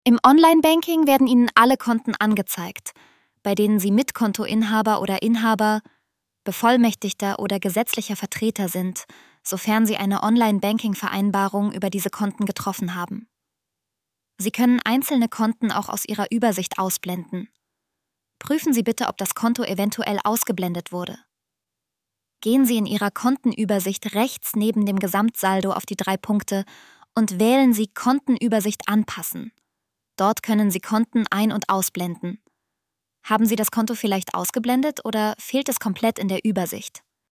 Im Online-Banking werden Ihnen alle Konten angezeigt, bei denen Sie Mitkontoinhaber oder Inhaber, Bevollmächtigter oder gesetzlicher Vertreter sind, sofern Sie eine Online-Banking-Vereinbarung über diese Konten getroffen haben. Sie können einzelne Konten auch aus Ihrer Übersicht ausblenden. Prüfen Sie bitte, ob das Konto eventuell ausgeblendet wurde. Gehen Sie in Ihrer Kontenübersicht rechts neben dem Gesamtsaldo auf die 3 Punkte und wählen Sie Kontenübersicht anpassen. Dort können Sie Konten ein- und ausblenden. Haben Sie das Konto vielleicht ausgeblendet oder fehlt es komplett in der Übersicht?